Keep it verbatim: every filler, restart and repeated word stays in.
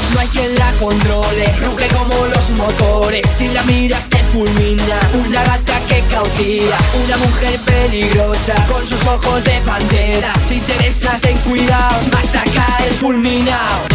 no hay quien la controle. Ruge como los motores, si la miras te fulmina. Una gata que cautiva, una mujer peligrosa, con sus ojos de pantera. Si te besa ten cuidado, vas a caer fulminado.